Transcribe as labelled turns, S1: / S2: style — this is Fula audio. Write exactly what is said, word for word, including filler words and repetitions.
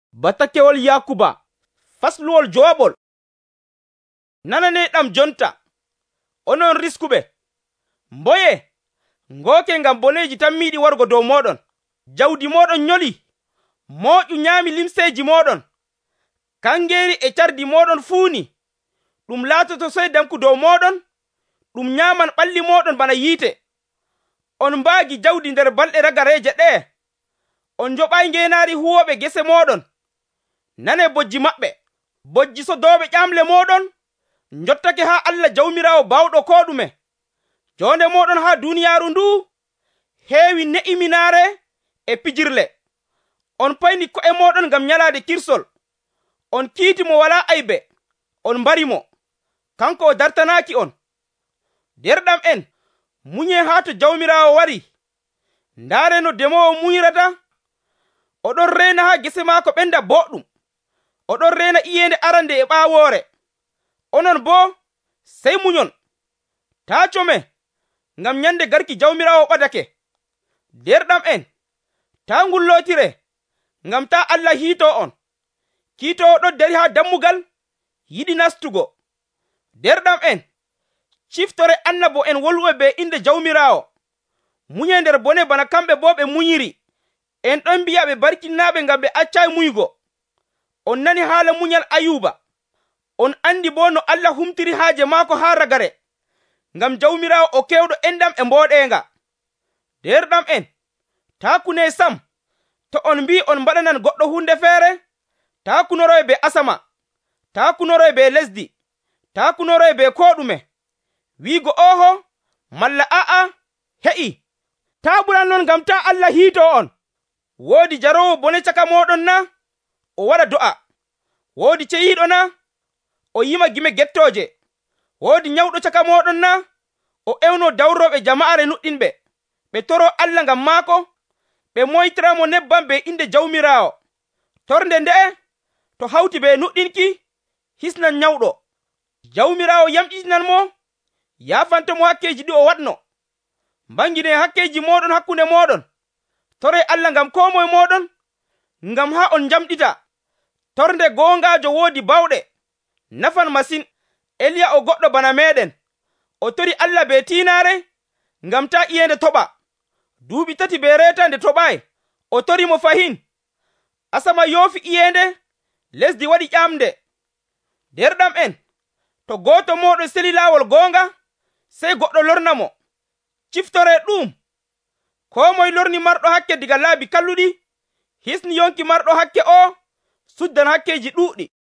S1: Batakewol Yakuba fasluwol joɓol. Nanane ɗam jonta, onon riskuɓe, mboye ngoke ngam boneji tammiɗi wargo dow moɗon. Jawdi moɗon nyoli, moƴu nyami limseji moɗon, kangeri e cardi moɗon fuuni. Ɗum laatoto soydamku dow moɗon, ɗum nyaman ɓalli moɗon bana yiite. On mbaagi jawdi nder balɗe ragareje ɗe, on joɓai ngenari huwoɓe gese moɗon. Nane bojji maɓɓe, bojji sodoɓe ƴamle moɗon, jottake ha Allah Jawmirawo bawɗo ko ɗume. Jonde moɗon ha duniyaaru ndu heewi ne'iminaare e pijirle. On payni ko'e moɗon ngam nyalade kirsol. On kiiti mo wala aybe, on mbari mo, kanko o dartanaki on. Derɗam en, munye ha to Jawmirawo wari. Ndaare no demowo muñirata, oɗon rena ha gese maako ɓenda boɗɗum. Oɗon rena iyende arande e ɓawoore. Onon bo sey muñon. Ta come, ngam nyande garki Jawmirawo ɓadake. Derɗam en, ta ngullotire, ngam ta Allah hiito on. Kiitowo ɗon dari ha dammugal, yiɗi nastugo. Derɗam en, ciftore annabo en wolwoɓe be inde Jawmirawo. Munye nder bone bana kamɓe bo ɓe munyiri. En ɗon mbiya ɓe barkinnaɓe ngam ɓe accay muygo. On nani haala munyal Ayuba. On andi bo no Allah humtiri haaje maako ha ragare, ngam Jawmirawo o kewɗo endam e mboɗenga. Derɗam en, ta kune sam, to on mbi on mbaɗanan goɗɗo hunde feere, ta kunoroy be asama, ta kunoroy be lesdi, ta kunoroy be ko ɗume. Wiigo oho, malla a'a, he'i. Ta ɓuran non ngam ta Allah hiito on. Woodi jarowo bone caka moɗon na? O waɗa do'a. Woodi ceyiɗo na? O yima gime gettoje. Woodi nyawɗo caka moɗon na? O ewno dawroɓe jama'are nuɗɗinɓe. Ɓe toro Allah ngam maako, ɓe moytiramo nebbam be inde Jawmirawo. Torde nde'e to hawti be nuɗɗinki, hisnan nyawɗo. Jawmirawo yamƴitinan mo, yafanta mo hakkeji ɗi o waɗno. Mbangine hakkeji moɗon hakkunde moɗon. Tore Allah ngam ko moye moɗon, ngam ha on jamɗita. Torde gongajo woodi bawɗe, nafan masin. Eliya o goɗɗo bana meɗen. O tori Allah be tiinaare, ngam ta iyende toɓa. Duuɓi tati be retande toɓai, o tori mo fahin. Asama yoofi iyende, lesdi waɗi ƴamde. Derɗam en, to goto moɗon seli laawol gonga, sey goɗɗo lorna mo. Ciftore ɗum, ko moye lorni marɗo hakke diga laabi kalluɗi, hisni yonki marɗo hakke o, suddan hakkeji ɗuɗɗi.